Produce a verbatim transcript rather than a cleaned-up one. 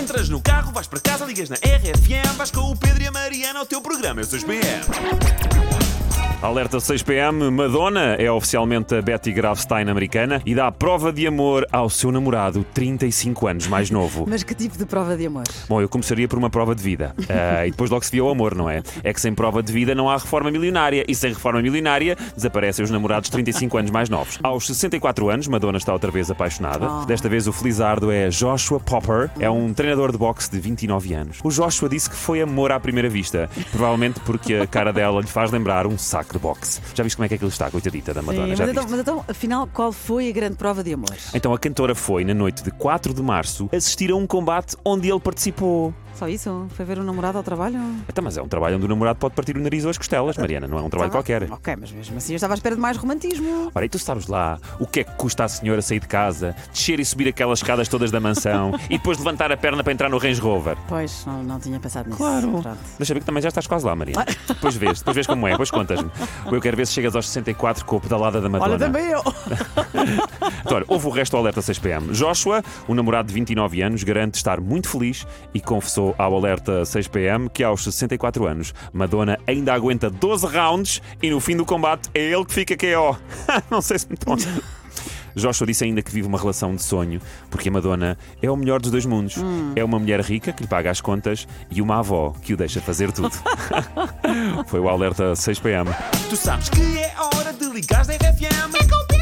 Entras no carro, vais para casa, ligas na R F M, vais com o Pedro e a Mariana ao teu programa, é o seis P M. Alerta seis P M, Madonna é oficialmente a Betty Grafstein americana e dá prova de amor ao seu namorado, trinta e cinco anos mais novo. Mas que tipo de prova de amor? Bom, eu começaria por uma prova de vida. Uh, e depois logo se via o amor, não é? É que sem prova de vida não há reforma milionária. E sem reforma milionária desaparecem os namorados trinta e cinco anos mais novos. Aos sessenta e quatro anos, Madonna está outra vez apaixonada. Oh. Desta vez o felizardo é Joshua Popper. É um treinador de boxe de vinte e nove anos. O Joshua disse que foi amor à primeira vista. Provavelmente porque a cara dela lhe faz lembrar um saco de boxe. Já viste como é que aquilo está, coitadita da Madonna? Sim, Já mas, então, viste? mas então, afinal, qual foi a grande prova de amor? Então a cantora foi, na noite de quatro de março, assistir a um combate onde ele participou. Só isso? Foi ver o namorado ao trabalho? Então, mas é um trabalho onde o namorado pode partir o nariz ou as costelas, Mariana, não é um trabalho Estava- qualquer. Ok, mas mesmo assim eu estava à espera de mais romantismo. Ora, e tu sabes lá o que é que custa à senhora sair de casa, descer e subir aquelas escadas todas da mansão e depois levantar a perna para entrar no Range Rover? Pois, não, não tinha pensado nisso. Claro. Pronto. Deixa ver que também já estás quase lá, Mariana. Depois vês, depois vês como é, depois contas-me. Eu quero ver se chegas aos sessenta e quatro com a pedalada da Madonna. Olha, também eu. Então, olha, houve o resto do Alerta seis P M. Joshua, um namorado de vinte e nove anos, garante estar muito feliz e confessou ao Alerta seis P M que aos sessenta e quatro anos Madonna ainda aguenta doze rounds e no fim do combate é ele que fica K O. Não sei se me estão... Joshua disse ainda que vive uma relação de sonho porque a Madonna é o melhor dos dois mundos. Hum. É uma mulher rica que lhe paga as contas e uma avó que o deixa fazer tudo. Foi o Alerta seis P M. Tu sabes que é hora de ligares na R F M. É com o Pedro